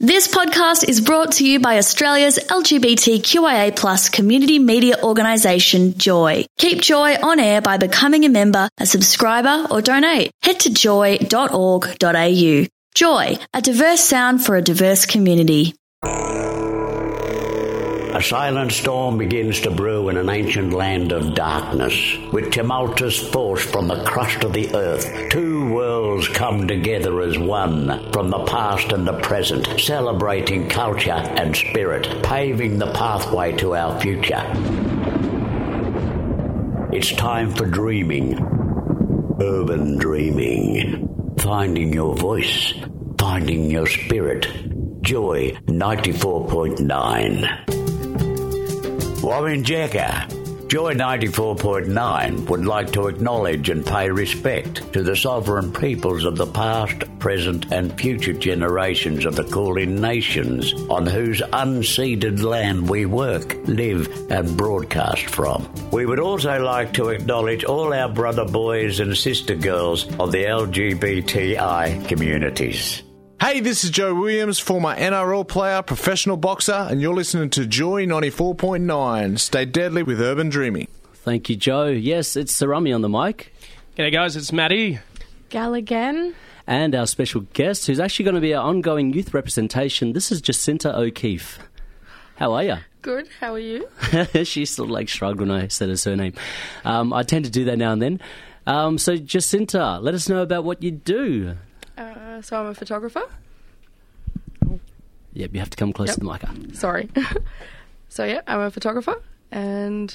This podcast is brought to you by Australia's LGBTQIA+ community media organisation, Joy. Keep Joy on air by becoming a member, a subscriber or donate. Head to joy.org.au. Joy, a diverse sound for a diverse community. A silent storm begins to brew in an ancient land of darkness. With tumultuous force from the crust of the earth, two worlds come together as one, from the past and the present, celebrating culture and spirit, paving the pathway to our future. It's time for dreaming. Urban dreaming. Finding your voice. Finding your spirit. Joy 94.9. Wawinjeka, Joy 94.9 would like to acknowledge and pay respect to the sovereign peoples of the past, present and future generations of the Kulin nations on whose unceded land we work, live and broadcast from. We would also like to acknowledge all our brother boys and sister girls of the LGBTI communities. Hey, this is Joe Williams, former NRL player, professional boxer, and you're listening to Joy 94.9. Stay deadly with Urban Dreaming. Thank you, Joe. Yes, it's Sarami on the mic. G'day, guys. It's Maddie. Gal again. And our special guest, who's actually going to be our ongoing youth representation. This is Jacinta O'Keefe. How are you? Good. How are you? She sort of shrugged when I said her surname. I tend to do that now and then. So, Jacinta, let us know about what you do. So I'm a photographer. Yep, you have to come close to the mic. Sorry. So yeah, I'm a photographer and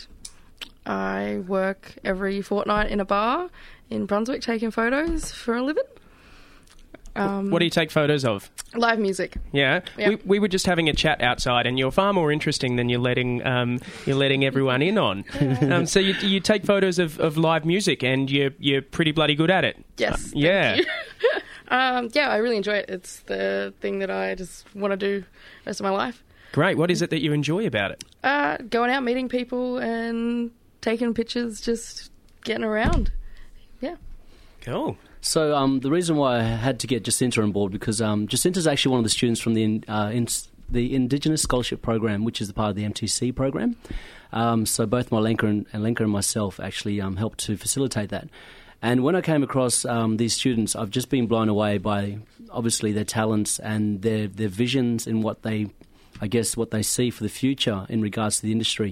I work every fortnight in a bar in Brunswick taking photos for a living. What do you take photos of? Live music. Yeah. Yep. We were just having a chat outside and you're far more interesting than you're letting everyone in on. So you take photos of live music and you're pretty bloody good at it. Yes. Yeah. Thank you. Yeah, I really enjoy it. It's the thing that I just want to do the rest of my life. Great. What is it that you enjoy about it? Going out, meeting people and taking pictures, just getting around. Yeah. Cool. So the reason why I had to get Jacinta on board, because Jacinta's actually one of the students from the Indigenous Scholarship Program, which is the part of the MTC program. So both Lenka and myself actually helped to facilitate that. And when I came across these students, I've just been blown away by, obviously, their talents and their visions and what they see for the future in regards to the industry.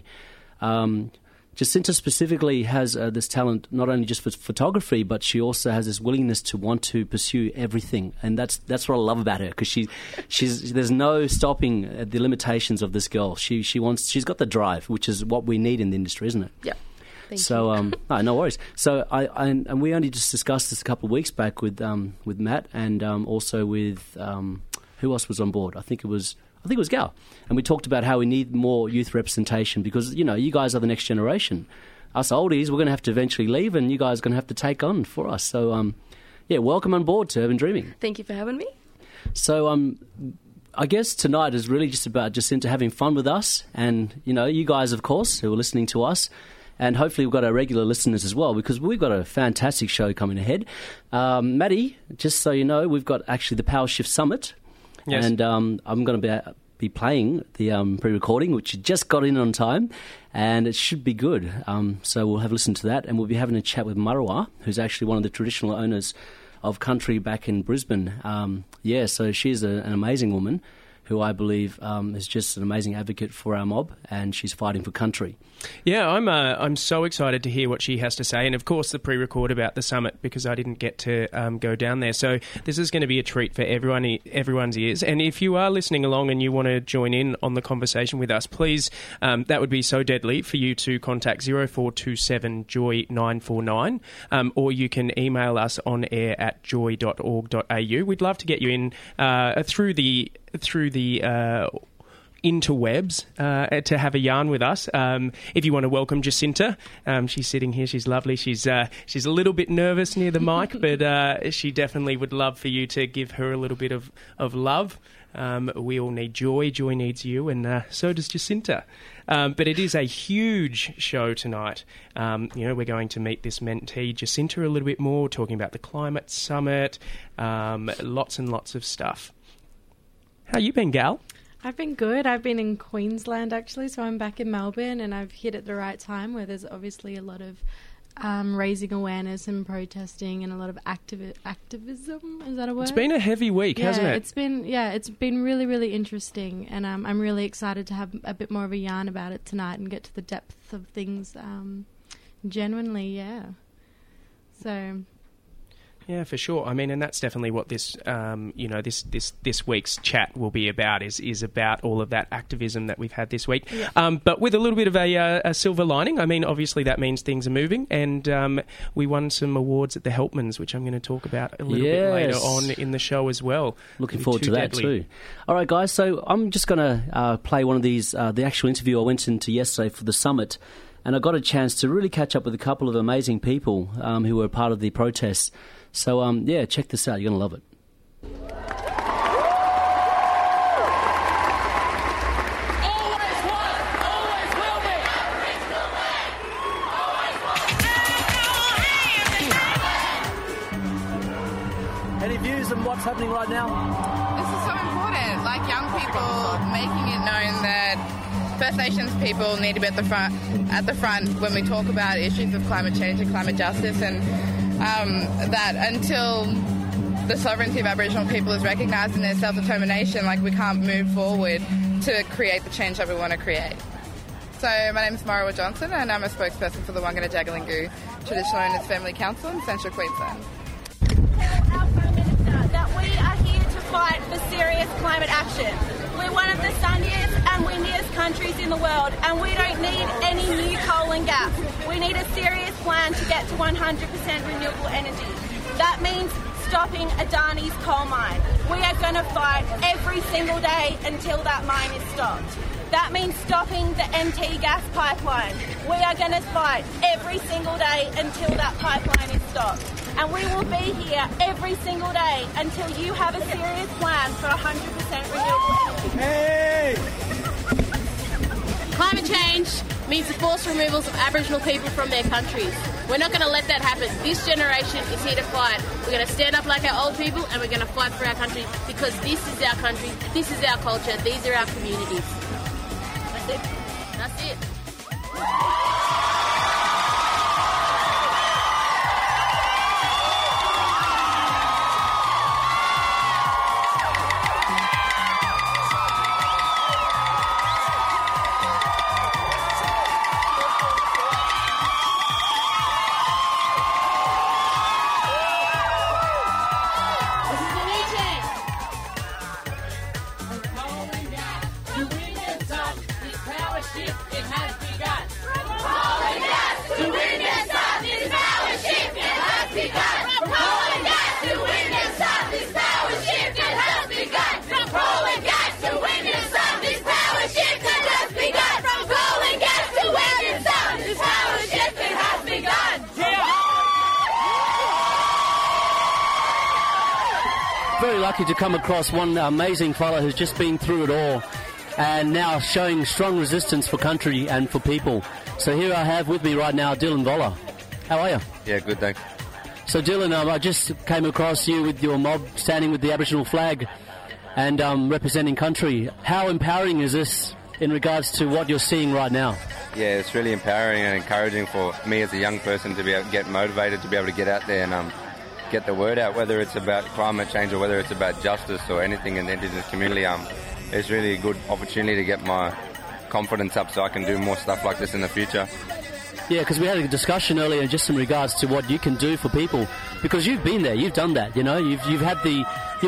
Jacinta specifically has this talent not only just for photography, but she also has this willingness to want to pursue everything, and that's what I love about her, because there's no stopping the limitations of this girl. She's got the drive, which is what we need in the industry, isn't it? Yeah. Thank you. No worries. So and we only just discussed this a couple of weeks back with Matt and also with who else was on board? I think it was Gal, and we talked about how we need more youth representation because you guys are the next generation. Us oldies, we're going to have to eventually leave, and you guys are going to have to take on for us. So welcome on board to Urban Dreaming. Thank you for having me. So I guess tonight is really just about Jacinta having fun with us, and you guys, of course, who are listening to us. And hopefully we've got our regular listeners as well, because we've got a fantastic show coming ahead. Maddie, just so you know, we've got actually the Power Shift Summit. Yes. And I'm going to be playing the pre-recording, which you just got in on time, and it should be good. So we'll have a listen to that, and we'll be having a chat with Marawa, who's actually one of the traditional owners of country back in Brisbane. So she's an amazing woman who I believe is just an amazing advocate for our mob, and she's fighting for country. Yeah, I'm so excited to hear what she has to say, and of course the pre-record about the summit, because I didn't get to go down there. So this is going to be a treat for everyone's ears. And if you are listening along and you want to join in on the conversation with us, please, that would be so deadly for you to contact 0427 Joy 949, or you can email us on air at joy.org.au. We'd love to get you in through the interwebs to have a yarn with us. If you want to welcome Jacinta, she's sitting here. She's lovely. She's a little bit nervous near the mic, but she definitely would love for you to give her a little bit of love. We all need joy. Joy needs you, and so does Jacinta. But it is a huge show tonight. We're going to meet this mentee, Jacinta, a little bit more, talking about the climate summit, lots and lots of stuff. How you been, Gal? I've been good. I've been in Queensland, actually, so I'm back in Melbourne, and I've hit at the right time where there's obviously a lot of raising awareness and protesting and a lot of activism. Is that a word? It's been a heavy week, hasn't it? It's been really, really interesting, and I'm really excited to have a bit more of a yarn about it tonight and get to the depth of things genuinely, yeah. So... Yeah, for sure. I mean, and that's definitely what this, this week's chat will be about. Is about all of that activism that we've had this week, but with a little bit of a silver lining. I mean, obviously that means things are moving, and we won some awards at the Helpmans, which I'm going to talk about a little bit later on in the show as well. Looking forward to that too. All right, guys. So I'm just going to play one of these. The actual interview I went into yesterday for the summit. And I got a chance to really catch up with a couple of amazing people who were part of the protests. So, check this out. You're going to love it. Always was, always will be. Any views on what's happening right now? This is so important. Like young people making it known that First Nations people need to be at the front when we talk about issues of climate change and climate justice, and that until the sovereignty of Aboriginal people is recognised in their self-determination, like we can't move forward to create the change that we want to create. So my name is Marawa Johnson, and I'm a spokesperson for the Wangana Jagalingou Traditional Owners Family Council in Central Queensland. Our Prime Minister, that we are here to fight for serious climate action. We're one of the sunniest and windiest countries in the world, and we don't need any new coal and gas. We need a serious plan to get to 100% renewable energy. That means stopping Adani's coal mine. We are going to fight every single day until that mine is stopped. That means stopping the MT gas pipeline. We are going to fight every single day until that pipeline is stopped. And we will be here every single day until you have a serious plan for 100% renewable energy. Hey! Climate change means the forced removals of Aboriginal people from their countries. We're not going to let that happen. This generation is here to fight. We're going to stand up like our old people, and we're going to fight for our country, because this is our country, this is our culture, these are our communities. That's it. That's it. Very lucky to come across one amazing fella who's just been through it all and now showing strong resistance for country and for people. So here I have with me right now Dylan Voller. How are you? Yeah, good, thanks. So Dylan, I just came across you with your mob standing with the Aboriginal flag and representing country. How empowering is this in regards to what you're seeing right now? Yeah, it's really empowering and encouraging for me as a young person to be able to get motivated, to be able to get out there and get the word out, whether it's about climate change or whether it's about justice or anything in the Indigenous community. It's really a good opportunity to get my confidence up so I can do more stuff like this in the future. Yeah, because we had a discussion earlier just in regards to what you can do for people, because you've been there, you've done that, you know, you've had the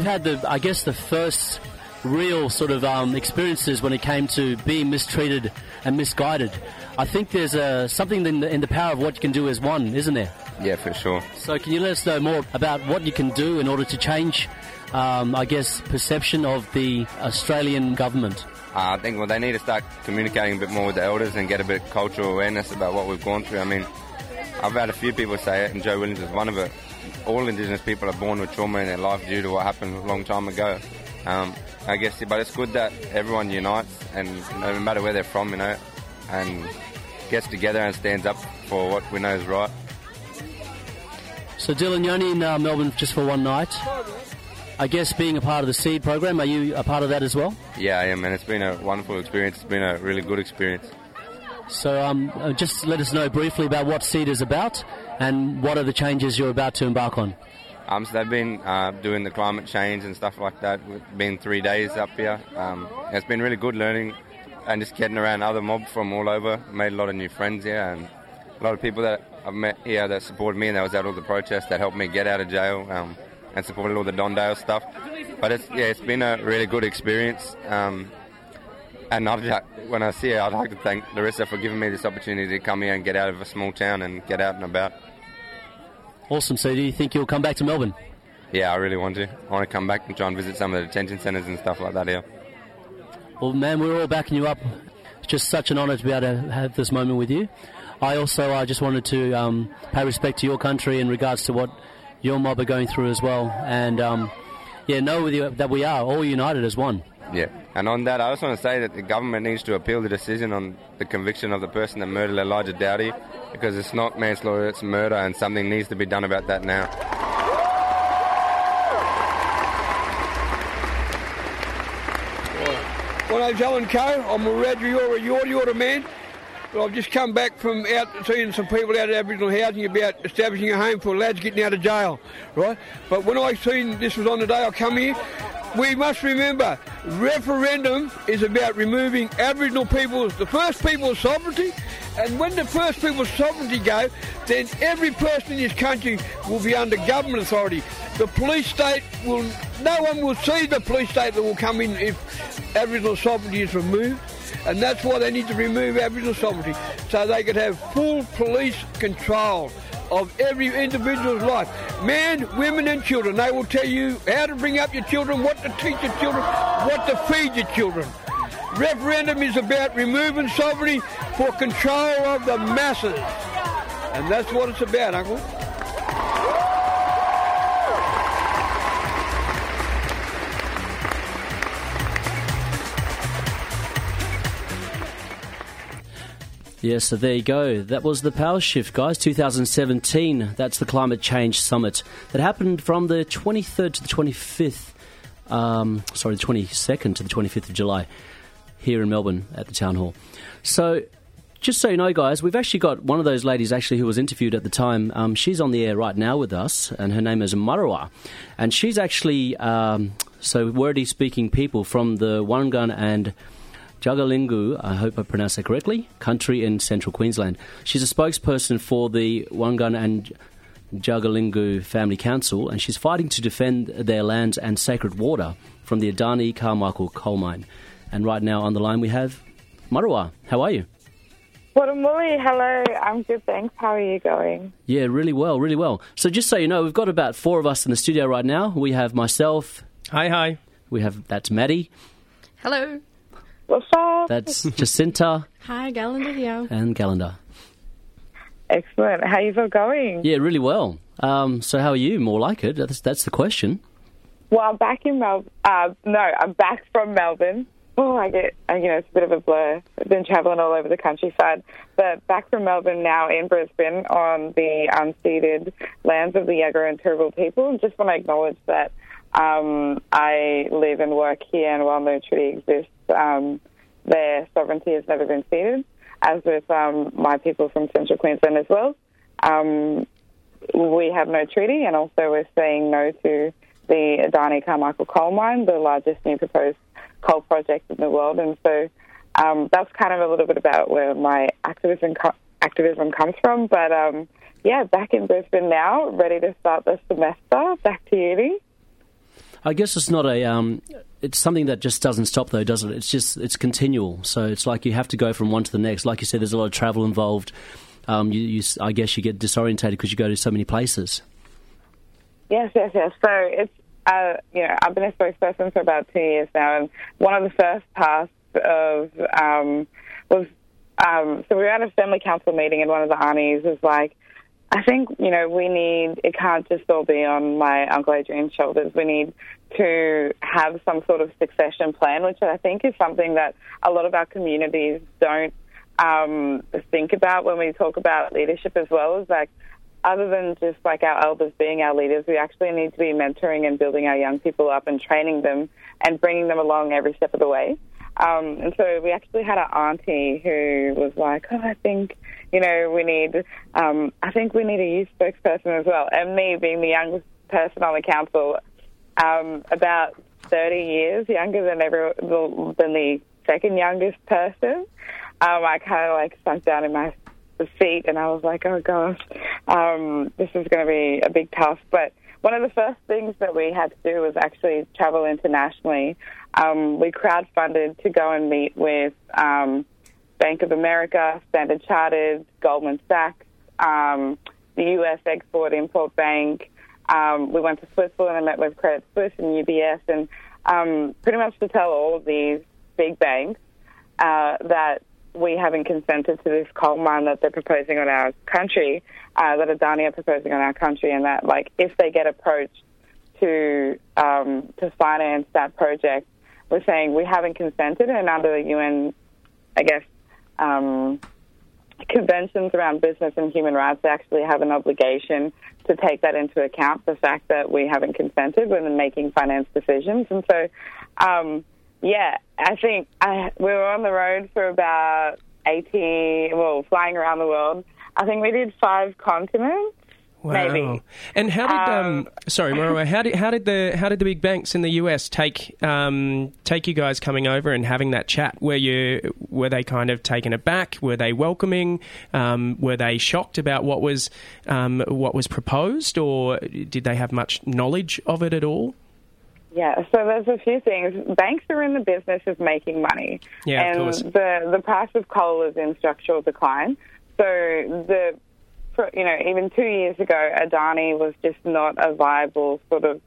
I guess the first real sort of experiences when it came to being mistreated and misguided. I think there's something in the power of what you can do as one, isn't there? Yeah, for sure. So can you let us know more about what you can do in order to change, I guess, perception of the Australian government? I think they need to start communicating a bit more with the elders and get a bit of cultural awareness about what we've gone through. I mean, I've had a few people say it, and Joe Williams is one of it. All Indigenous people are born with trauma in their life due to what happened a long time ago. I guess, but it's good that everyone unites, and no matter where they're from, you know, and gets together and stands up for what we know is right. So Dylan, you're only in Melbourne just for one night. I guess being a part of the SEED program, are you a part of that as well? Yeah, I am, and it's been a wonderful experience. It's been a really good experience. So just let us know briefly about what SEED is about and what are the changes you're about to embark on. So they've been doing the climate change and stuff like that. It's been 3 days up here. It's been really good learning and just getting around other mobs from all over. Made a lot of new friends here and a lot of people that I've met here that supported me and that was at all the protests that helped me get out of jail and supported all the Don Dale stuff. But it's been a really good experience. And when I see her, I'd like to thank Larissa for giving me this opportunity to come here and get out of a small town and get out and about. Awesome. So do you think you'll come back to Melbourne? Yeah, I really want to. I want to come back and try and visit some of the detention centres and stuff like that here. Well, man, we're all backing you up. It's just such an honour to be able to have this moment with you. I just wanted to pay respect to your country in regards to what your mob are going through as well. And, know with you that we are all united as one. Yeah, and on that, I just want to say that the government needs to appeal the decision on the conviction of the person that murdered Elijah Dowdy, because it's not manslaughter, it's murder, and something needs to be done about that now. My name's Alan Coe. I'm a Yorta man. But I've just come back from out seeing some people out at Aboriginal housing about establishing a home for lads getting out of jail, right? But when I seen this was on the day I come here, we must remember, referendum is about removing Aboriginal people's, the first people's sovereignty, and when the first people's sovereignty go, then every person in this country will be under government authority. The police state no one will see the police state that will come in if Aboriginal sovereignty is removed. And that's why they need to remove Aboriginal sovereignty, so they could have full police control of every individual's life. Men, women and children. They will tell you how to bring up your children, what to teach your children, what to feed your children. Referendum is about removing sovereignty for control of the masses. And that's what it's about, Uncle. Yeah, so there you go. That was the Power Shift, guys, 2017. That's the Climate Change Summit that happened from the 23rd to the 25th, the 22nd to the 25th of July here in Melbourne at the Town Hall. So just so you know, guys, we've actually got one of those ladies actually who was interviewed at the time. She's on the air right now with us, and her name is Marua. And she's actually, Wurdi speaking people from the Wurrungun and Jagalingou, I hope I pronounced that correctly, country in central Queensland. She's a spokesperson for the Wurrungun and Jagalingou Family Council, and she's fighting to defend their lands and sacred water from the Adani Carmichael coal mine. And right now on the line we have Marua. How are you? Watamuli, hello. I'm good, thanks. How are you going? Yeah, really well, really well. So just so you know, we've got about 4 of us in the studio right now. We have myself. Hi. That's Maddie. Hello. What's up? That's Jacinta. Hi, Galanda here. And Galanda. Excellent. How are you all going? Yeah, really well. So how are you? More like it. That's the question. Well, I'm back in Melbourne. I'm back from Melbourne. Oh, it's a bit of a blur. I've been travelling all over the countryside. But back from Melbourne now in Brisbane on the unceded lands of the Yagara and Turrbal people. Just want to acknowledge that I live and work here, and while no treaty exists, their sovereignty has never been ceded, as with my people from central Queensland as well. We have no treaty, and also we're saying no to the Adani Carmichael coal mine, the largest new proposed coal project in the world. And so that's kind of a little bit about where my activism comes from. But back in Brisbane now, ready to start the semester, back to uni. I guess it's not it's something that just doesn't stop though, does it? It's continual. So it's like you have to go from one to the next. Like you said, there's a lot of travel involved. I guess you get disorientated because you go to so many places. Yes. So it's, I've been a spokesperson for about 2 years now, and one of the first tasks was we were at a family council meeting, and one of the aunties was like, I think, it can't just all be on my Uncle Adrian's shoulders. We need to have some sort of succession plan, which I think is something that a lot of our communities don't think about when we talk about leadership as well. Is like, other than just like our elders being our leaders, we actually need to be mentoring and building our young people up and training them and bringing them along every step of the way. And so we actually had an auntie who was like, I think, we need a youth spokesperson as well. And me being the youngest person on the council, about 30 years younger than the second youngest person, I kind of like sunk down in my seat and I was like, oh gosh, this is going to be a big task. But one of the first things that we had to do was actually travel internationally. We crowdfunded to go and meet with Bank of America, Standard Chartered, Goldman Sachs, the US Export-Import Bank. We went to Switzerland and met with Credit Suisse and UBS, and pretty much to tell all of these big banks that we haven't consented to this coal mine that they're proposing on our country, that Adani are proposing on our country, and that, like, if they get approached to finance that project, we're saying we haven't consented, and under the UN, I guess, conventions around business and human rights, they actually have an obligation to take that into account, the fact that we haven't consented when making finance decisions. And so, I think we were on the road for about flying around the world. I think we did 5 continents. Wow. Maybe. And how did Marwa, how did the big banks in the US take you guys coming over and having that chat? Were they kind of taken aback? Were they welcoming? Were they shocked about what was proposed, or did they have much knowledge of it at all? Yeah, so there's a few things. Banks are in the business of making money. Yeah, and of course. The price of coal is in structural decline. So even 2 years ago, Adani was just not a viable sort of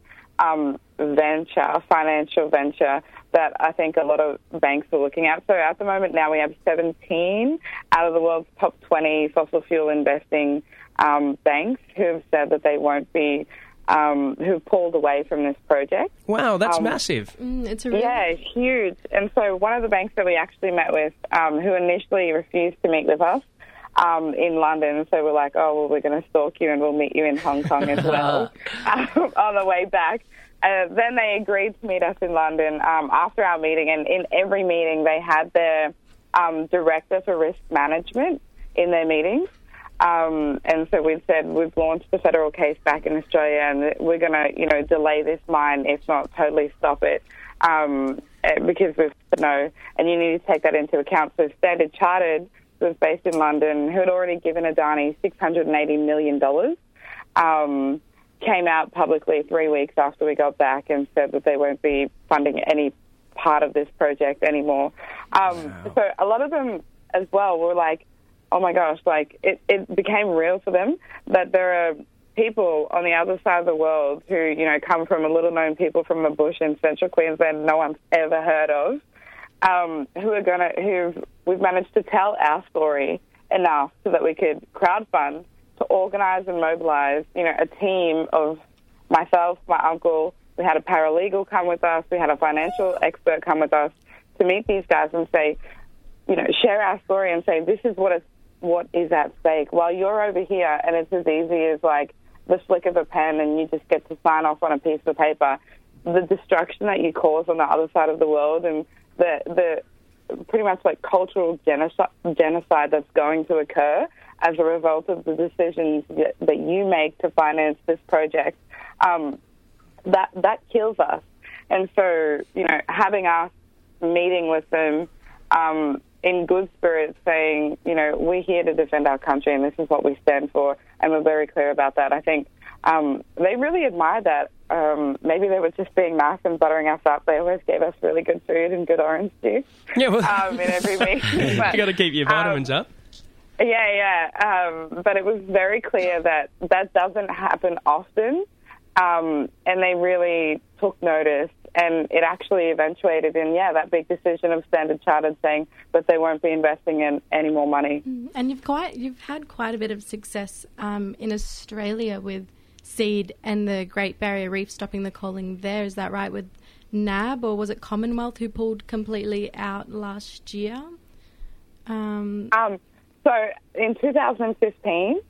financial venture that I think a lot of banks are looking at. So at the moment now we have 17 out of the world's top 20 fossil fuel investing banks who have said that they won't be, who pulled away from this project. Wow, that's massive. It's it's huge. And so one of the banks that we actually met with, who initially refused to meet with us, in London, so we're like, we're going to stalk you and we'll meet you in Hong Kong as well on the way back. Then they agreed to meet us in London after our meeting, and in every meeting they had their director for risk management in their meetings. And so we've said we've launched a federal case back in Australia, and we're going to, delay this mine, if not totally stop it, because we've said no, and you need to take that into account. So Standard Chartered was based in London, who had already given Adani $680 million, came out publicly 3 weeks after we got back and said that they won't be funding any part of this project anymore. So a lot of them as well were like, oh my gosh, like it became real for them that there are people on the other side of the world who, come from a little-known people from the bush in central Queensland no one's ever heard of, who we've managed to tell our story enough so that we could crowdfund to organise and mobilise, a team of myself, my uncle. We had a paralegal come with us. We had a financial expert come with us to meet these guys and say, share our story and say, this is what is at stake. While you're over here and it's as easy as like the flick of a pen and you just get to sign off on a piece of paper, the destruction that you cause on the other side of the world and the pretty much like cultural genocide that's going to occur as a result of the decisions that you make to finance this project, that kills us. And so, having us meeting with them in good spirits saying, we're here to defend our country and this is what we stand for, and we're very clear about that. I think they really admired that. Maybe they were just being nice and buttering us up. They always gave us really good food and good orange juice in every meeting. You got to keep your vitamins up. But it was very clear that doesn't happen often, and they really took notice. And it actually eventuated in, that big decision of Standard Chartered saying that they won't be investing in any more money. And you've had quite a bit of success in Australia with SEED and the Great Barrier Reef stopping the coaling there. Is that right, with NAB, or was it Commonwealth who pulled completely out last year? So in 2015,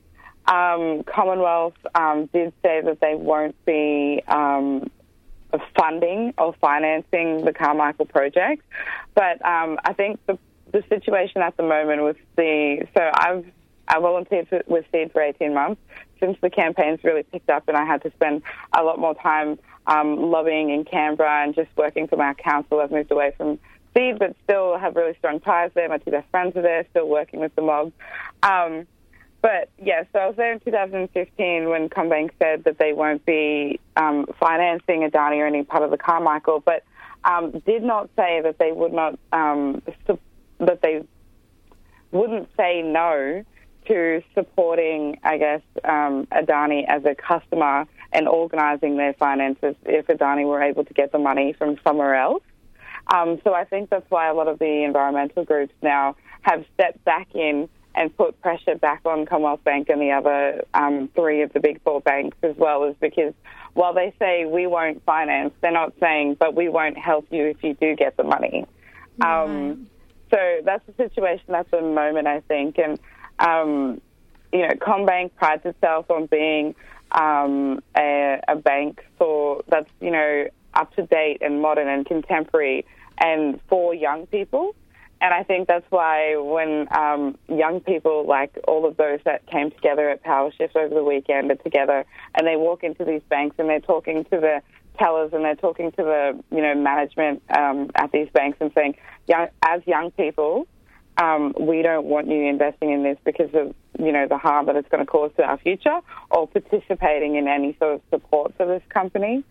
Commonwealth did say that they won't be funding or financing the Carmichael project. But I think the situation at the moment with I volunteered with SEED for 18 months. Since the campaign's really picked up and I had to spend a lot more time lobbying in Canberra and just working from our council, I've moved away from SEED, but still have really strong ties there. My two best friends are there, still working with the mob. But, yeah, so I was there in 2015 when CommBank said that they won't be financing Adani or any part of the Carmichael, but did not say that they would not, that they wouldn't say no to supporting, I guess, Adani as a customer and organising their finances if Adani were able to get the money from somewhere else. So I think that's why a lot of the environmental groups now have stepped back in and put pressure back on Commonwealth Bank and the other three of the big four banks as well, is because while they say we won't finance, they're not saying, but we won't help you if you do get the money. So that's the situation at the moment, I think. And, CommBank prides itself on being a bank that's, up to date and modern and contemporary and for young people. And I think that's why when young people, like all of those that came together at PowerShift over the weekend, are together and they walk into these banks and they're talking to the tellers and they're talking to the management at these banks and saying, as young people, we don't want you investing in this because of the harm that it's going to cause to our future, or participating in any sort of support for this company.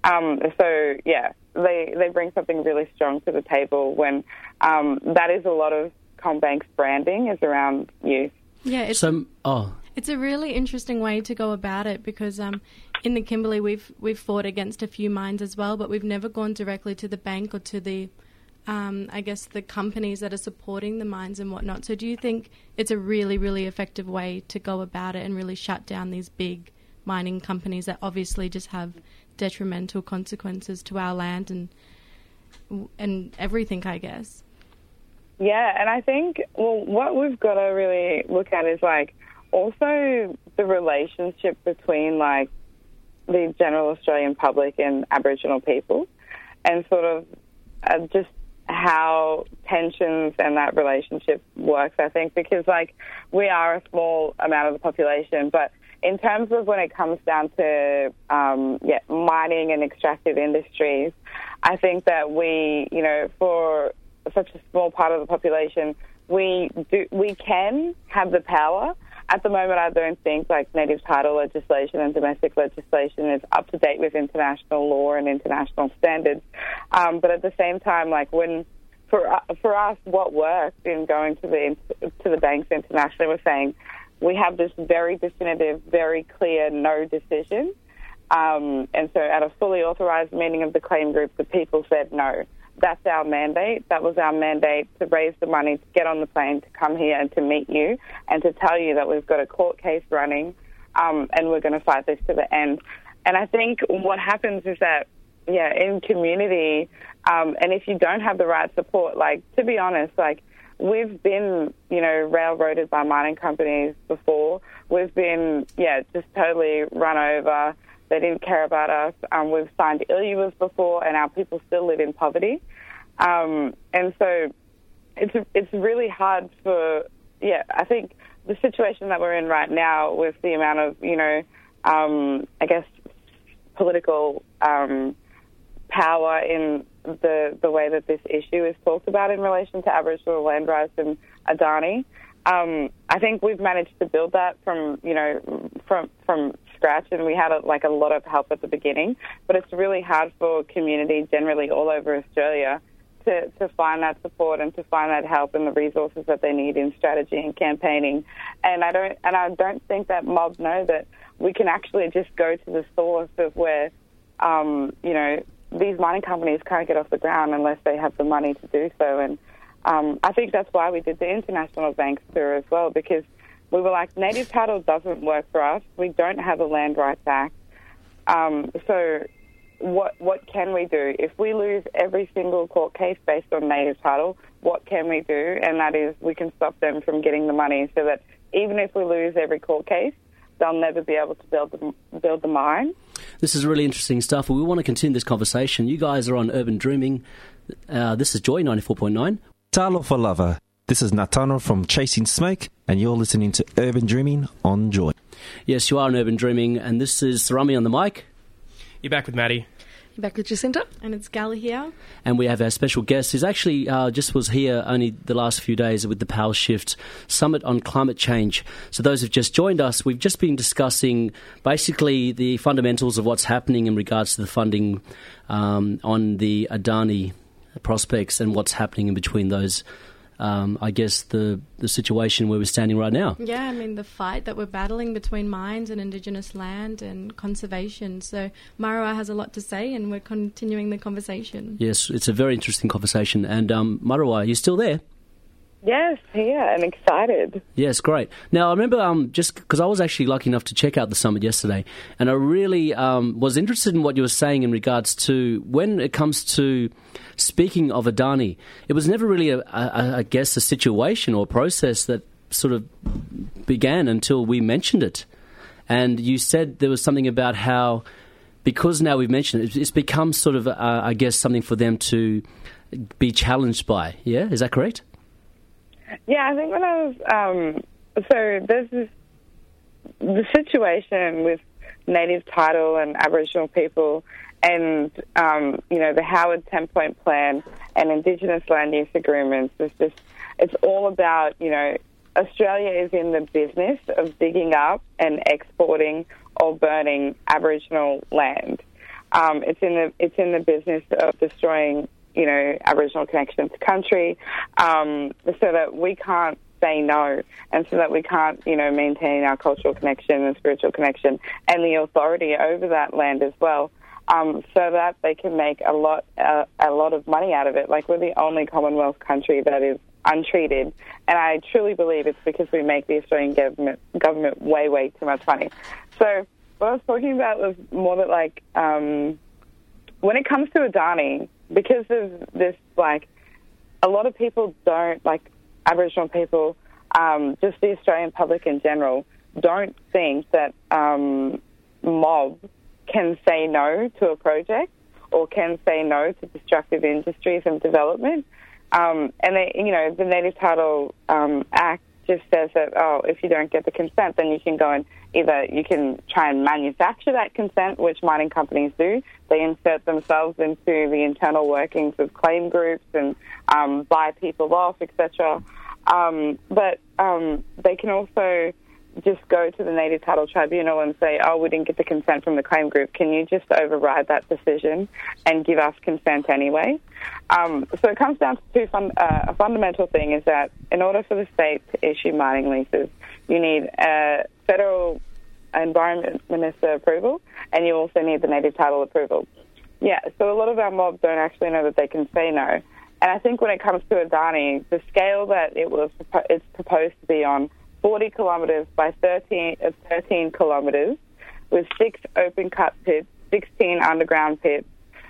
They bring something really strong to the table when that is a lot of CommBank's branding is around youth. Yeah, it's a really interesting way to go about it because in the Kimberley we've fought against a few mines as well, but we've never gone directly to the bank or to the the companies that are supporting the mines and whatnot. So do you think it's a really, really effective way to go about it and really shut down these big mining companies that obviously just have detrimental consequences to our land and everything, I guess? Yeah, and I think, what we've got to really look at is, also the relationship between, the general Australian public and Aboriginal people, and sort of just how tensions and that relationship works, I think, because, we are a small amount of the population, but in terms of when it comes down to, mining and extractive industries, I think that we, for such a small part of the population, we can have the power. At the moment, I don't think native title legislation and domestic legislation is up to date with international law and international standards. But at the same time, when for us, what worked in going to the banks internationally was saying we have this very definitive, very clear no decision. And so at a fully authorised meeting of the claim group, the people said no. That's our mandate. That was our mandate, to raise the money, to get on the plane, to come here and to meet you and to tell you that we've got a court case running and we're going to fight this to the end. And I think what happens is that, in community, and if you don't have the right support, to be honest, we've been, railroaded by mining companies before. We've been, just totally run over. They didn't care about us. We've signed ILUAs before, and our people still live in poverty. And so it's really hard for, I think the situation that we're in right now with the amount of, political power in the way that this issue is talked about in relation to Aboriginal land rights and Adani. I think we've managed to build that from scratch, and we had a lot of help at the beginning, but it's really hard for community generally all over Australia to find that support and to find that help and the resources that they need in strategy and campaigning. And I don't think that mobs know that we can actually just go to the source of where these mining companies can't get off the ground unless they have the money to do so. And I think that's why we did the International Banks tour as well, because we were like, native title doesn't work for us. We don't have a Land Rights Act. So what can we do? If we lose every single court case based on native title, what can we do? And that is, we can stop them from getting the money, so that even if we lose every court case, they'll never be able to build the mine. This is really interesting stuff. We want to continue this conversation. You guys are on Urban Dreaming. This is Joy 94.9. Talo for Lover. This is Natano from Chasing Smoke, and you're listening to Urban Dreaming on Joy. Yes, you are on Urban Dreaming, and this is Sarami on the mic. You're back with Maddie. You're back with Jacinta. And it's Gala here. And we have our special guest who's actually just was here only the last few days with the Power Shift Summit on Climate Change. So those who've just joined us, we've just been discussing basically the fundamentals of what's happening in regards to the funding on the Adani prospects and what's happening in between those. I guess the situation where we're standing right now. Yeah, I mean, the fight that we're battling between mines and Indigenous land and conservation. So Marawa has a lot to say, and we're continuing the conversation. Yes, it's a very interesting conversation. And Marawa, are you still there? Yes, here, and excited. Yes, great. Now, I remember just because I was actually lucky enough to check out the summit yesterday, and I really was interested in what you were saying in regards to when it comes to speaking of Adani. It was never really, I guess, a situation or process that sort of began until we mentioned it. And you said there was something about how, because now we've mentioned it, it's become sort of, I guess, something for them to be challenged by. Yeah, is that correct? Yeah, I think when I was, so there's the situation with native title and Aboriginal people and, the Howard 10-point plan and Indigenous land use agreements. It's all about, Australia is in the business of digging up and exporting or burning Aboriginal land. It's in the business of destroying Aboriginal connection to country, so that we can't say no, and so that we can't, maintain our cultural connection and spiritual connection and the authority over that land as well, so that they can make a lot of money out of it. Like, we're the only Commonwealth country that is untreated, and I truly believe it's because we make the Australian government way, way too much money. So what I was talking about was more that, like, when it comes to Adani, because of this, like, a lot of people don't, like, Aboriginal people, just the Australian public in general, don't think that mob can say no to a project or can say no to destructive industries and development. And they, the Native Title Act just says that, if you don't get the consent, then you can go and either you can try and manufacture that consent, which mining companies do. They insert themselves into the internal workings of claim groups and buy people off, etc. But they can also just go to the Native Title Tribunal and say, we didn't get the consent from the claim group. Can you just override that decision and give us consent anyway? So it comes down to a fundamental thing is that in order for the state to issue mining leases, you need a federal environment minister approval, and you also need the Native Title approval. Yeah, so a lot of our mobs don't actually know that they can say no. And I think when it comes to Adani, the scale that it's proposed to be on, 40 kilometres by 13 kilometres with 6 open cut pits, 16 underground pits.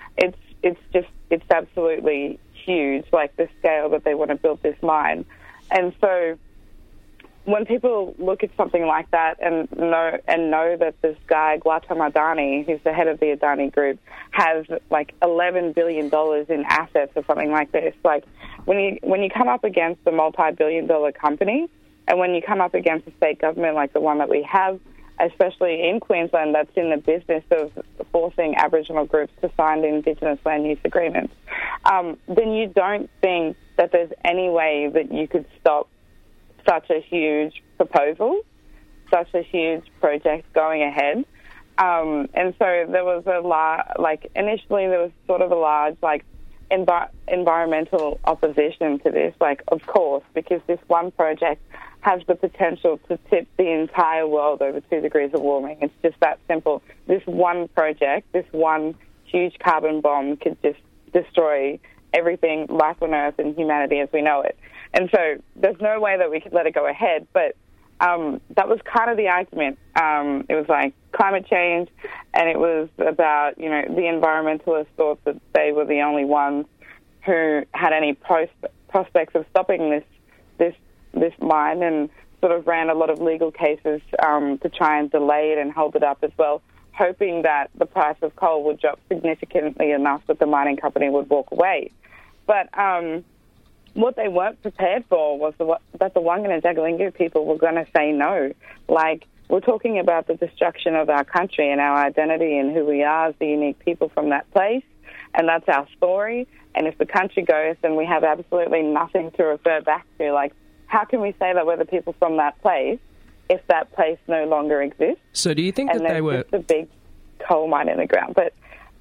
It's absolutely huge, like the scale that they want to build this mine. And so when people look at something like that and know that this guy, Gautam Adani, who's the head of the Adani Group, has like $11 billion in assets or something like this, like when you come up against a multi-billion-dollar company, and when you come up against a state government like the one that we have, especially in Queensland, that's in the business of forcing Aboriginal groups to sign Indigenous land use agreements, then you don't think that there's any way that you could stop such a huge proposal, such a huge project going ahead. And so there was initially there was sort of a large, environmental opposition to this, of course, because this one project has the potential to tip the entire world over 2 degrees of warming. It's just that simple. This one project, this one huge carbon bomb could just destroy everything, life on Earth and humanity as we know it. And so there's no way that we could let it go ahead, but that was kind of the argument. It was like climate change, and it was about, the environmentalists thought that they were the only ones who had any prospects of stopping this mine, and sort of ran a lot of legal cases to try and delay it and hold it up as well, hoping that the price of coal would drop significantly enough that the mining company would walk away. But what they weren't prepared for was that the Wangan and Jagalingou people were going to say no. Like, we're talking about the destruction of our country and our identity and who we are as the unique people from that place, and that's our story. And if the country goes, then we have absolutely nothing to refer back to. Like, how can we say that we're the people from that place if that place no longer exists? So do you think and that they were... just a big coal mine in the ground. But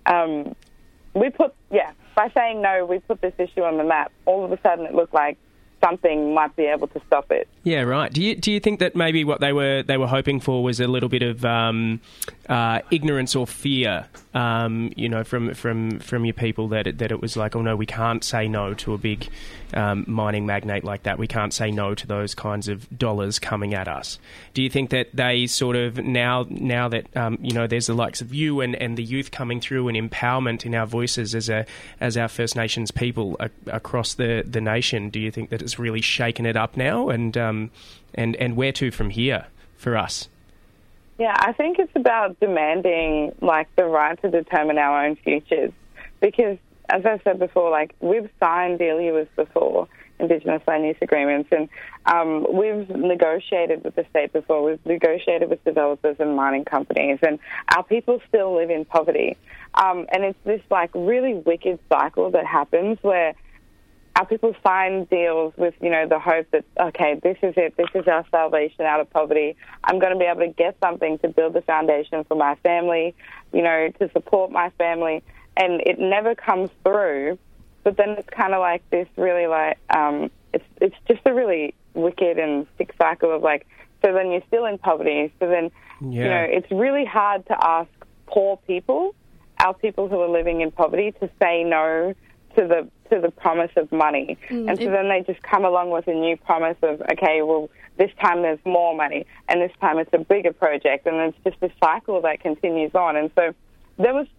by saying no, we put this issue on the map. All of a sudden it looked like something might be able to stop it. Yeah, right. Do you think that maybe what they were hoping for was a little bit of ignorance or fear, from your people, that it was like, oh no, we can't say no to a big mining magnate like that. We can't say no to those kinds of dollars coming at us. Do you think that they sort of now that there's the likes of you and the youth coming through and empowerment in our voices as our First Nations people across the nation? Do you think that it's really shaken it up now, and where to from here for us? Yeah, I think it's about demanding, like, the right to determine our own futures. Because, as I said before, like, we've signed DLUs before, Indigenous Land Use Agreements, and we've negotiated with the state before. We've negotiated with developers and mining companies, and our people still live in poverty. And it's this, like, really wicked cycle that happens where our people sign deals with, the hope that, okay, this is it, this is our salvation out of poverty. I'm going to be able to get something to build the foundation for my family, to support my family, and it never comes through. But then it's kind of like this really, like, it's just a really wicked and sick cycle of, like, so then you're still in poverty. So then, it's really hard to ask poor people, our people who are living in poverty, to say no to the promise of money. And so then they just come along with a new promise of, okay, well, this time there's more money, and this time it's a bigger project, and it's just a cycle that continues on. And so there was,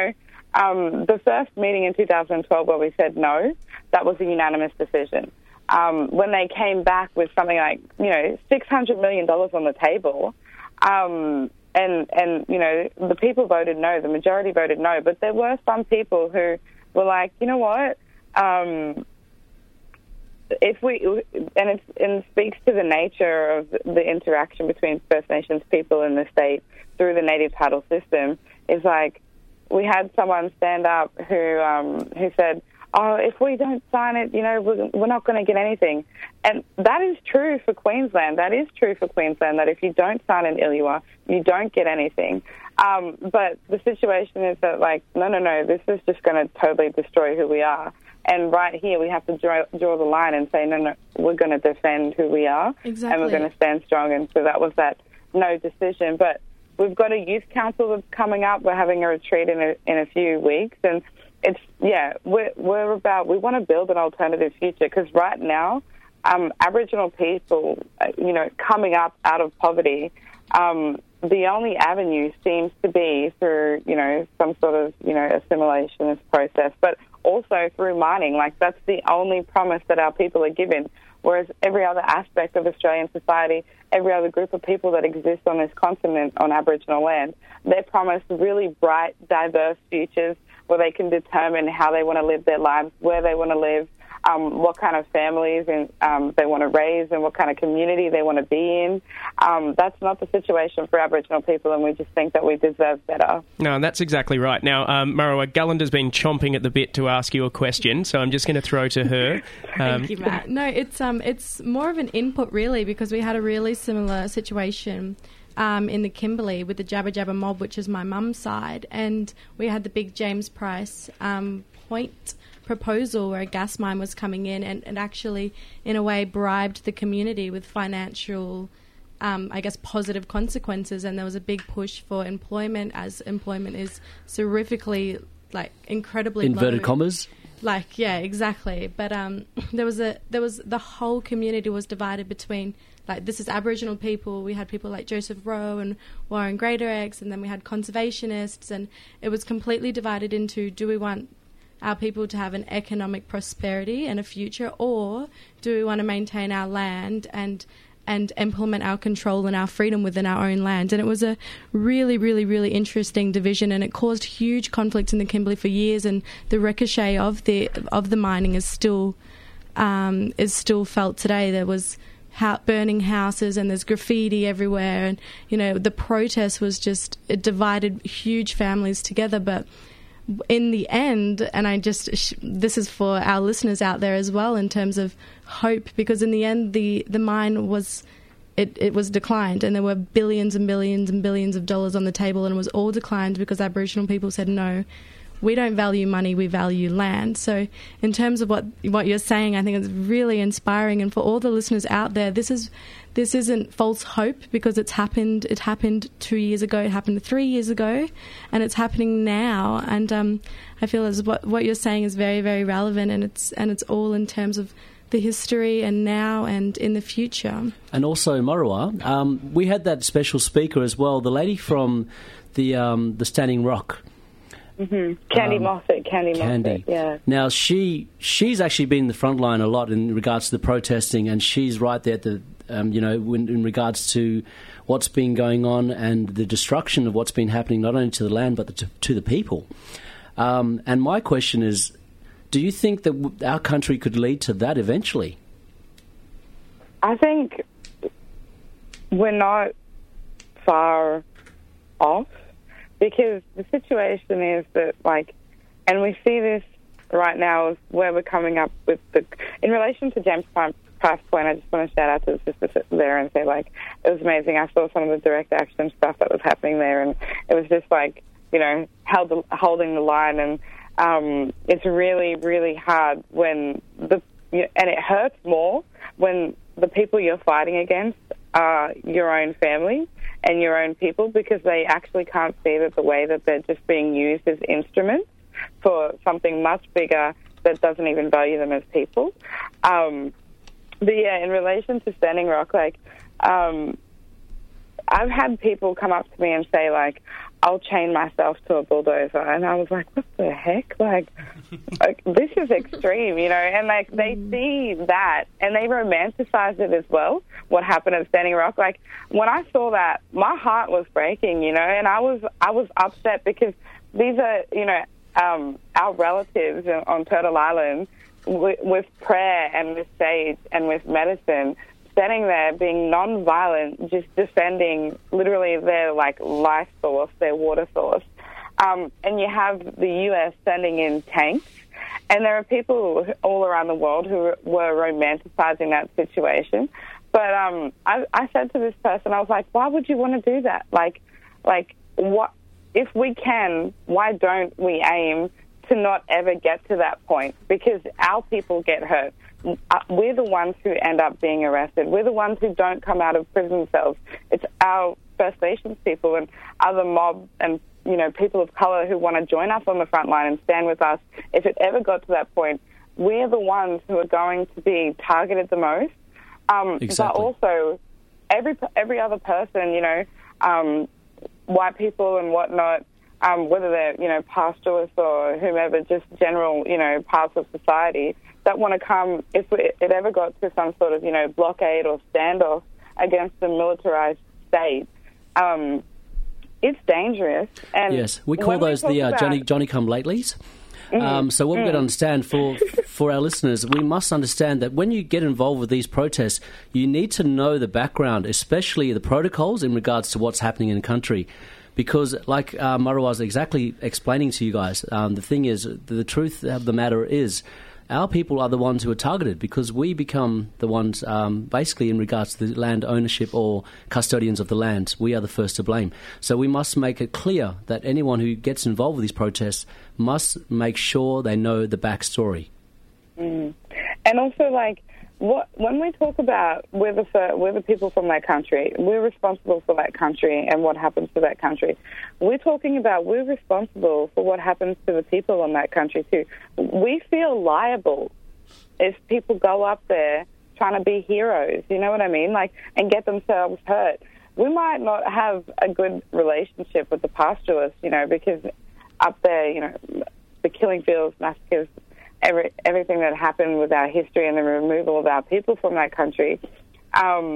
the first meeting in 2012 where we said no, that was a unanimous decision. When they came back with something like, $600 million on the table, and the people voted no, the majority voted no, but there were some people who were like, you know what, it speaks to the nature of the interaction between First Nations people and the state through the native title system, is like, we had someone stand up who said, oh, if we don't sign it, we're not going to get anything. And that is true for Queensland. That is true for Queensland, that if you don't sign an ILUA, you don't get anything. But the situation is that, like, no, this is just going to totally destroy who we are. And right here, we have to draw the line and say, no, we're going to defend who we are. Exactly. And we're going to stand strong. And so that was that no decision. But we've got a youth council that's coming up. We're having a retreat in a few weeks. And it's, we want to build an alternative future, because right now, Aboriginal people, coming up out of poverty, the only avenue seems to be through, some sort of, assimilationist process, but also through mining. Like, that's the only promise that our people are given, whereas every other aspect of Australian society, every other group of people that exist on this continent on Aboriginal land, they're promised really bright, diverse futures where they can determine how they want to live their lives, where they want to live, what kind of families they want to raise, and what kind of community they want to be in. That's not the situation for Aboriginal people, and we just think that we deserve better. No, that's exactly right. Now, Marwa, Galanda's been chomping at the bit to ask you a question, so I'm just going to throw to her. Thank you, Matt. No, it's more of an input, really, because we had a really similar situation in the Kimberley with the Jabba Jabba mob, which is my mum's side, and we had the big James Price point proposal where a gas mine was coming in and actually, in a way, bribed the community with financial, positive consequences. And there was a big push for employment, as employment is terrifically, incredibly inverted low. Commas. Exactly. But there was the whole community was divided between, this is Aboriginal people. We had people like Joseph Rowe and Warren Greatorex, and then we had conservationists, and it was completely divided into, do we want our people to have an economic prosperity and a future, or do we want to maintain our land and and implement our control and our freedom within our own land. And it was a really, really, really interesting division, and it caused huge conflict in the Kimberley for years. And the ricochet of the mining is still felt today. There was burning houses, and there's graffiti everywhere, and the protest was just, it divided huge families together. But in the end, and this is for our listeners out there as well in terms of hope, because in the end the mine was it was declined, and there were billions and billions and billions of dollars on the table, and it was all declined because Aboriginal people said, no, we don't value money, we value land. So in terms of what you're saying, I think it's really inspiring. And for all the listeners out there, this isn't false hope, because it's happened. It happened 2 years ago. It happened 3 years ago, and it's happening now. And I feel as what you're saying is very, very relevant, and it's all in terms of the history and now and in the future. And also, Marwa, we had that special speaker as well, the lady from the Standing Rock. Mm-hmm. Candy Moffat, yeah. Now, she's actually been in the front line a lot in regards to the protesting, and she's right there at the, in regards to what's been going on and the destruction of what's been happening not only to the land but to the people. And my question is, do you think that our country could lead to that eventually? I think we're not far off. Because the situation is that, and we see this right now where we're coming up with in relation to James Price Point, I just want to shout out to the sisters there and say, it was amazing. I saw some of the direct action stuff that was happening there, and it was just holding the line, and it's really, really hard when and it hurts more when the people you're fighting against are your own family and your own people, because they actually can't see that the way that they're just being used as instruments for something much bigger that doesn't even value them as people. But yeah, in relation to Standing Rock, I've had people come up to me and say, I'll chain myself to a bulldozer. And I was like, what the heck? This is extreme, and they see that and they romanticize it as well, what happened at Standing Rock. When I saw that, my heart was breaking, and I was upset, because these are, our relatives on Turtle Island with prayer and with sage and with medicine, standing there being non-violent, just defending literally their life source, their water source. And you have the US sending in tanks, and there are people all around the world who were romanticizing that situation. But I said to this person, I was like, why would you want to do that? What if we can? Why don't we aim to not ever get to that point? Because our people get hurt. We're the ones who end up being arrested. We're the ones who don't come out of prison cells. It's our First Nations people and other mob and people of colour who want to join us on the front line and stand with us. If it ever got to that point, we're the ones who are going to be targeted the most. Exactly. But also, every other person, white people and whatnot, whether they're pastoralists or whomever, just general, parts of society that want to come, if it ever got to some sort of, blockade or standoff against the militarized state, it's dangerous. And yes, we call those the Johnny-come-latelys. So what we've got to understand for our listeners, we must understand that when you get involved with these protests, you need to know the background, especially the protocols in regards to what's happening in the country. Because like Marwa was exactly explaining to you guys, the thing is, the truth of the matter is, our people are the ones who are targeted, because we become the ones, basically in regards to the land ownership or custodians of the land. We are the first to blame. So we must make it clear that anyone who gets involved with these protests must make sure they know the backstory. Mm. And also, when we talk about we're the people from that country, we're responsible for that country and what happens to that country. We're talking about we're responsible for what happens to the people in that country too. We feel liable if people go up there trying to be heroes, you know what I mean? And get themselves hurt. We might not have a good relationship with the pastoralists, because up there, the killing fields, massacres, everything that happened with our history and the removal of our people from that country. And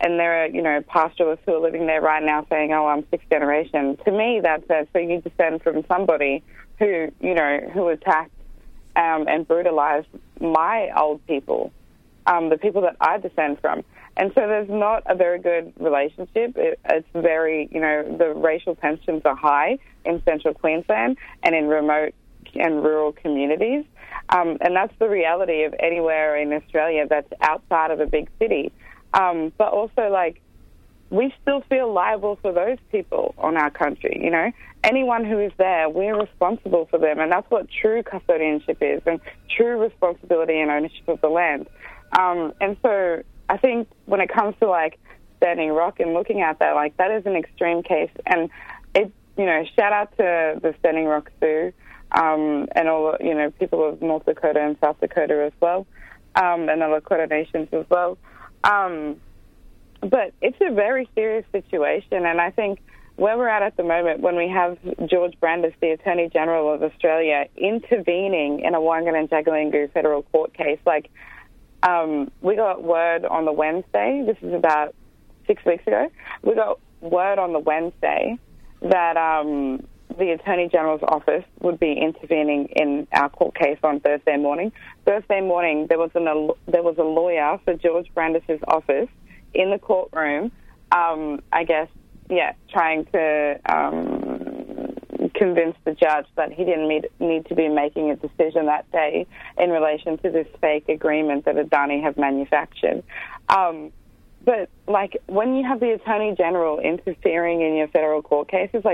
and there are, pastoralists who are living there right now saying, oh, I'm sixth generation. To me, that says, so you descend from somebody who attacked and brutalized my old people, the people that I descend from. And so there's not a very good relationship. It's very, the racial tensions are high in central Queensland and in remote and rural communities. And that's the reality of anywhere in Australia that's outside of a big city. But also, we still feel liable for those people on our country, Anyone who is there, we're responsible for them. And that's what true custodianship is, and true responsibility and ownership of the land. And so I think when it comes to, Standing Rock and looking at that, that is an extreme case. And shout out to the Standing Rock Sioux, and all, people of North Dakota and South Dakota as well, and the Lakota Nations as well. But it's a very serious situation, and I think where we're at the moment, when we have George Brandis, the Attorney General of Australia, intervening in a Wangan and Jagalingou federal court case, we got word on the Wednesday, this is about 6 weeks ago, we got word on the Wednesday that the Attorney General's office would be intervening in our court case on Thursday morning. Thursday morning, there was a lawyer for George Brandis's office in the courtroom, trying to convince the judge that he didn't need to be making a decision that day in relation to this fake agreement that Adani have manufactured. But, when you have the Attorney General interfering in your federal court cases,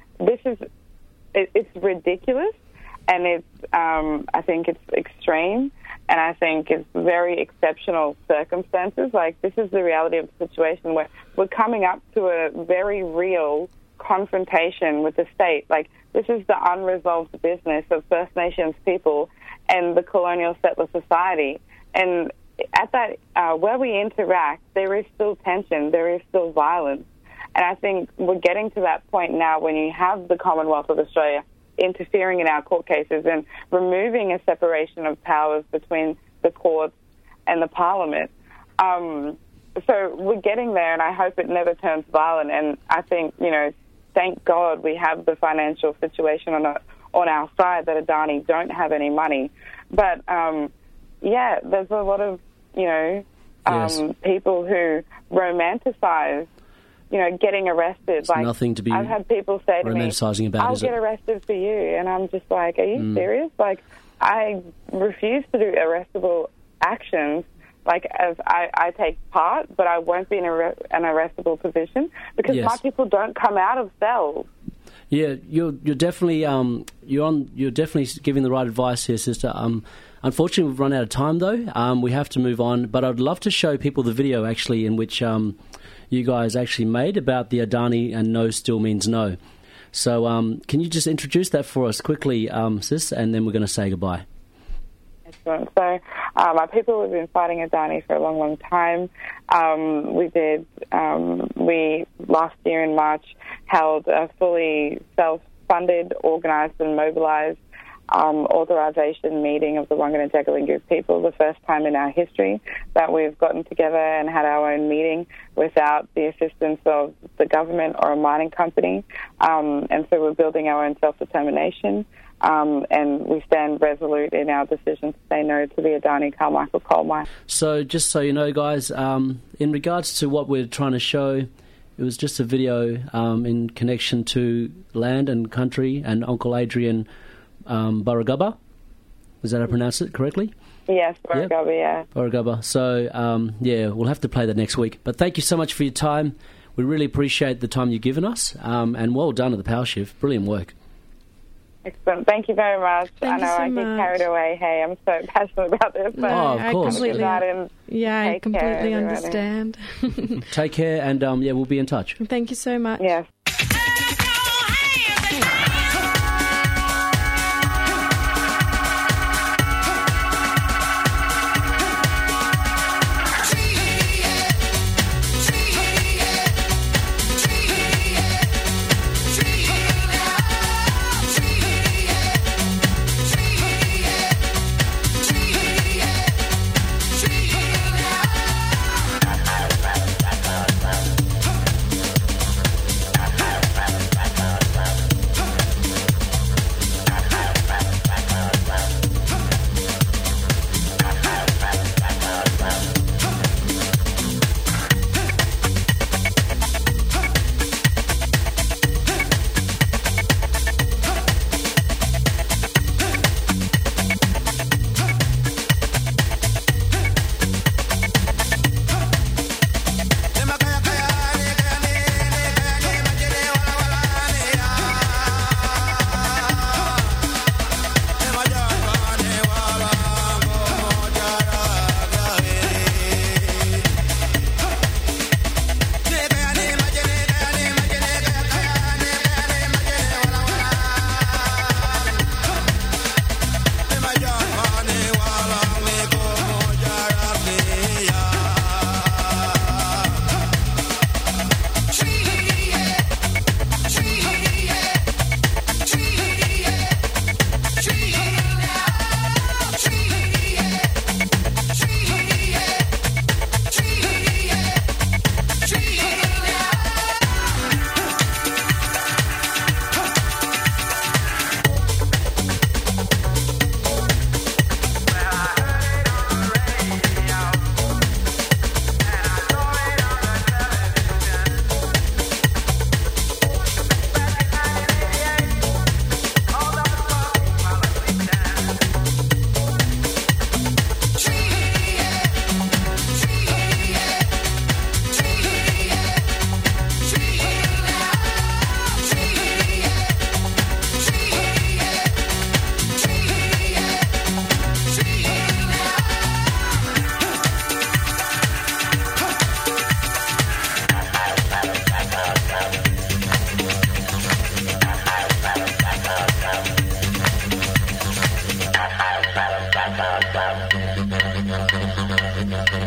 it's ridiculous, and it's, I think it's extreme, and I think it's very exceptional circumstances. This is the reality of the situation where we're coming up to a very real confrontation with the state. This is the unresolved business of First Nations people and the colonial settler society. And at that, where we interact, there is still tension, there is still violence. And I think we're getting to that point now when you have the Commonwealth of Australia interfering in our court cases and removing a separation of powers between the courts and the Parliament. So we're getting there, and I hope it never turns violent. And I think, thank God we have the financial situation on our side that Adani don't have any money. But, there's a lot of, people who romanticize getting arrested. It's nothing to be I've had people say to me, I'll get arrested for you. And I'm just like, are you serious? I refuse to do arrestable actions. As I take part, but I won't be in an arrestable position because my people don't come out of cells. Yeah, you're definitely you're definitely giving the right advice here, sister. Unfortunately, we've run out of time though. We have to move on, but I'd love to show people the video actually in which you guys actually made about the Adani and no still means no. So can you just introduce that for us quickly, sis, and then we're going to say goodbye. Excellent. So our people have been fighting Adani for a long, long time. We last year in March held a fully self-funded, organised and mobilised authorisation meeting of the Wangan and Jagalingou people, the first time in our history that we've gotten together and had our own meeting without the assistance of the government or a mining company. And so we're building our own self-determination. And we stand resolute in our decision to say no to the Adani Carmichael coal mine. So just so you know, guys, in regards to what we're trying to show, it was just a video in connection to land and country and Uncle Adrian Burragubba. Is that how I pronounce it correctly? Yes, Burragubba, yeah. Burragubba. So, we'll have to play that next week. But thank you so much for your time. We really appreciate the time you've given us. And well done at the Power Shift. Brilliant work. Excellent. Thank you very much. Thank you so I much. get carried away. Hey, I'm so passionate about this. But of course. I completely understand. Take care, and we'll be in touch. Thank you so much. Yes.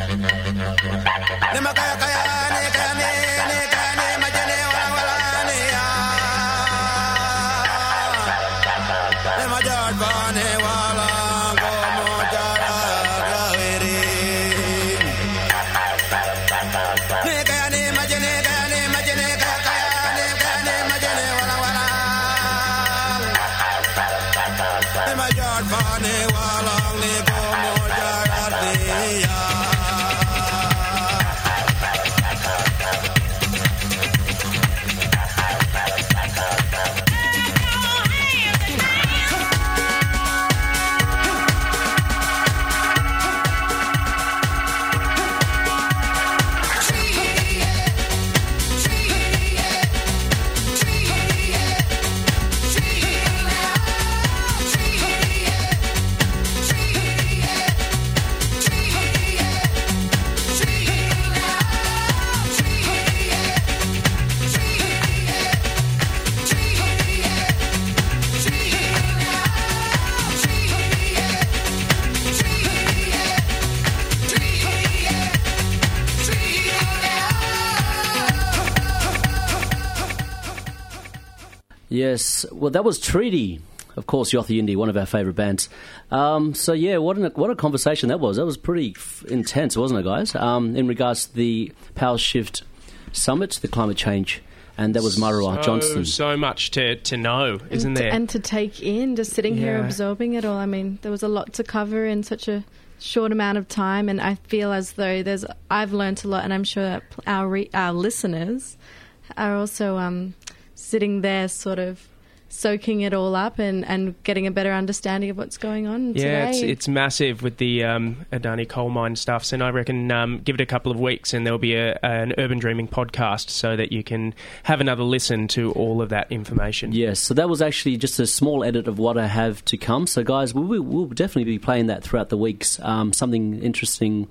Yes, well, that was Treaty. Of course, Yothu Yindi, one of our favourite bands. So, yeah, what a conversation that was. That was pretty intense, wasn't it, guys? In regards to the Power Shift Summit, the climate change, and that was Marua Johnston. So much to know, isn't there? And to take in, just sitting here absorbing it all. I mean, there was a lot to cover in such a short amount of time, and I feel as though I've learnt a lot, and I'm sure our listeners are also sitting there sort of soaking it all up and getting a better understanding of what's going on today. Yeah, it's massive with the Adani coal mine stuff, and I reckon give it a couple of weeks and there'll be an Urban Dreaming podcast so that you can have another listen to all of that information. Yes, so that was actually just a small edit of what I have to come. So guys, we'll definitely be playing that throughout the weeks. Something interesting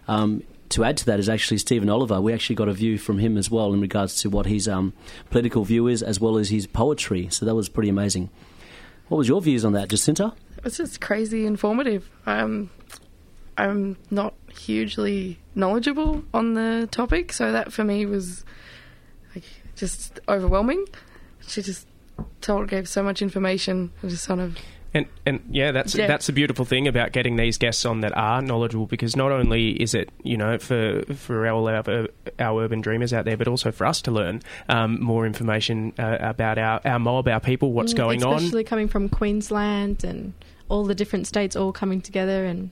to add to that is actually Stephen Oliver. We actually got a view from him as well in regards to what his political view is, as well as his poetry. So that was pretty amazing. What was your views on that, Jacinta? It was just crazy informative. I'm not hugely knowledgeable on the topic, so that for me was just overwhelming. She just gave so much information. I just sort of... And yeah, that's the beautiful thing about getting these guests on that are knowledgeable, because not only is it, for all our urban dreamers out there, but also for us to learn more information about our mob, our people, what's going on. Especially coming from Queensland and all the different states all coming together and...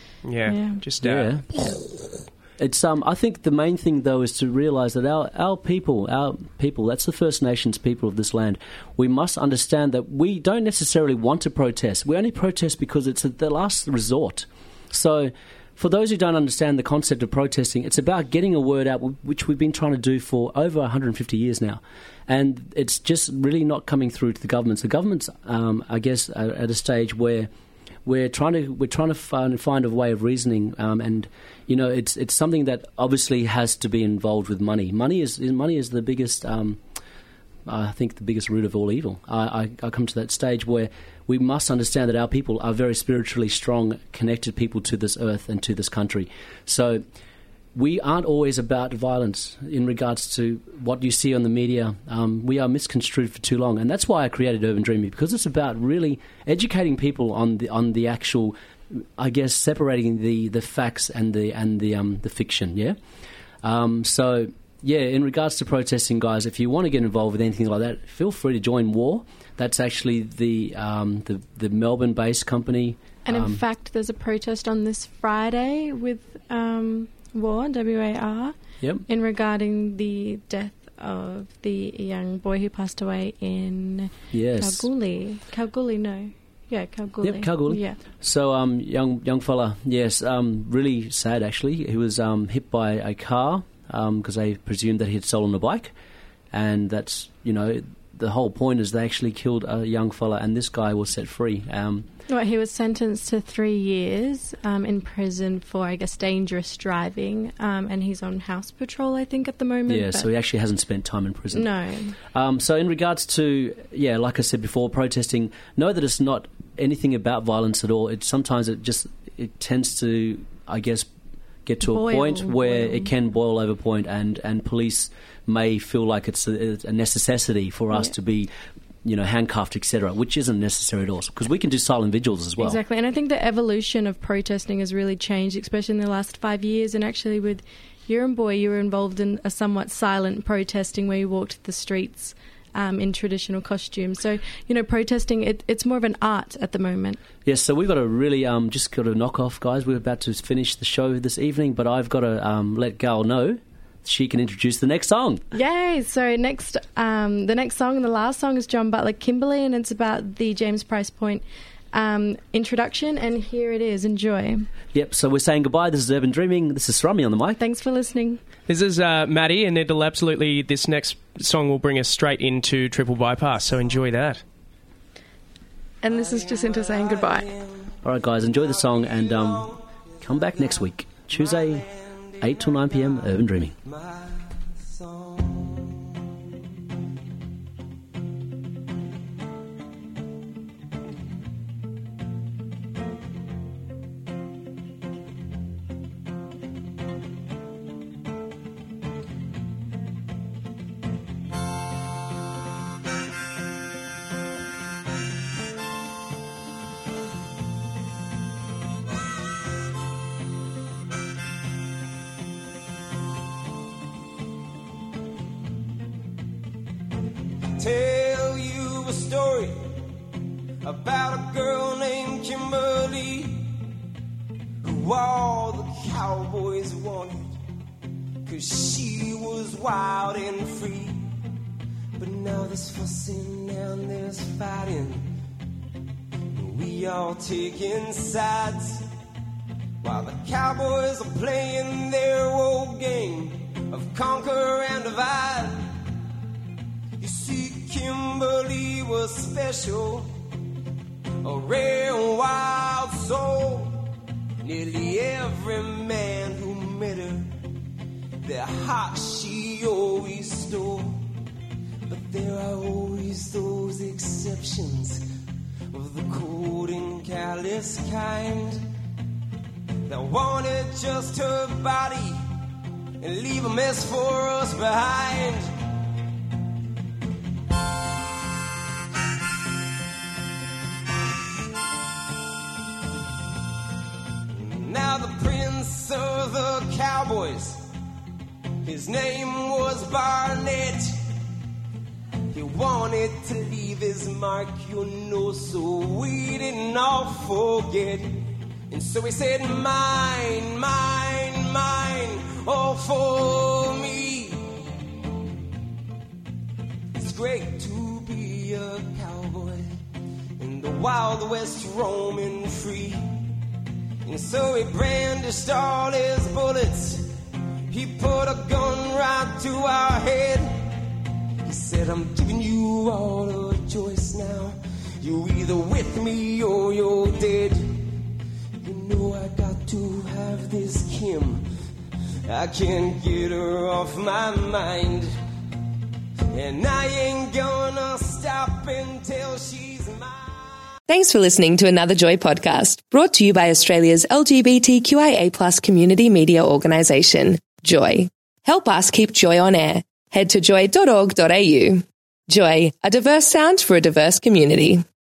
It's I think the main thing though is to realise that our people, that's the First Nations people of this land. We must understand that we don't necessarily want to protest. We only protest because it's the last resort. So, for those who don't understand the concept of protesting, it's about getting a word out, which we've been trying to do for over 150 years now, and it's just really not coming through to the governments. The governments, I guess, are at a stage where we're trying to find a way of reasoning, and it's something that obviously has to be involved with money. Money is the biggest, I think, the biggest root of all evil. I come to that stage where we must understand that our people are very spiritually strong, connected people to this earth and to this country. So we aren't always about violence in regards to what you see on the media. We are misconstrued for too long, and that's why I created Urban Dreaming, because it's about really educating people on the actual, I guess, separating the facts and the fiction. Yeah. So yeah, in regards to protesting, guys, if you want to get involved with anything like that, feel free to join WAR. That's actually the Melbourne-based company. And in fact, there's a protest on this Friday with WAR, W-A-R, in regarding the death of the young boy who passed away in Kalgoorlie. Kalgoorlie. Yep, Kalgoorlie. Yeah. So, young fella, yes, really sad actually. He was hit by a car because they presumed that he had stolen a bike, and that's, the whole point is they actually killed a young fella, and this guy was set free. He was sentenced to 3 years in prison for, I guess, dangerous driving, and he's on house patrol, I think, at the moment. Yeah, so he actually hasn't spent time in prison. No. So in regards to, like I said before, protesting, know that it's not anything about violence at all. Sometimes it tends to, I guess, get to a point where it can boil over point, and police may feel like it's a necessity for us to be, handcuffed, etc., which isn't necessary at all, because we can do silent vigils as well. Exactly, and I think the evolution of protesting has really changed, especially in the last 5 years. And actually with Yirramboi, you were involved in a somewhat silent protesting where you walked the streets in traditional costumes. So, protesting, it's more of an art at the moment. Yes, so we've got to really just got to knock off, guys. We're about to finish the show this evening, but I've got to let Gal know she can introduce the next song. Yay! So the next song and the last song is John Butler Kimberly, and it's about the James Price Point introduction, and here it is. Enjoy. Yep, so we're saying goodbye. This is Urban Dreaming. This is Srami on the mic. Thanks for listening. This is Maddie, and this next song will bring us straight into Triple Bypass, so enjoy that. And this is Jacinta saying goodbye. All right, guys, enjoy the song, and come back next week, Tuesday, 8 till 9 p.m, Urban Dreaming. Tell you a story about a girl named Kimberly who all the cowboys wanted, 'cause she was wild and free. But now there's fussing and there's fighting, we all taking sides, while the cowboys are playing their old game of conquer and divide. You see, Kimberly was special, a rare and wild soul. Nearly every man who met her, their heart she always stole. But there are always those exceptions of the cold and callous kind that wanted just her body and leave a mess for us behind. Now the prince of the cowboys, his name was Barnett. He wanted to leave his mark, so we didn't all forget. And so he said, mine, mine, mine, all for me. It's great to be a cowboy in the Wild West, roaming free. And so he brandished all his bullets, he put a gun right to our head. He said, I'm giving you all a choice now, you're either with me or you're dead. You know I got to have this Kim, I can't get her off my mind, and I ain't gonna stop until she's mine. Thanks for listening to another Joy podcast, brought to you by Australia's LGBTQIA+ community media organisation, Joy. Help us keep Joy on air. Head to joy.org.au. Joy, a diverse sound for a diverse community.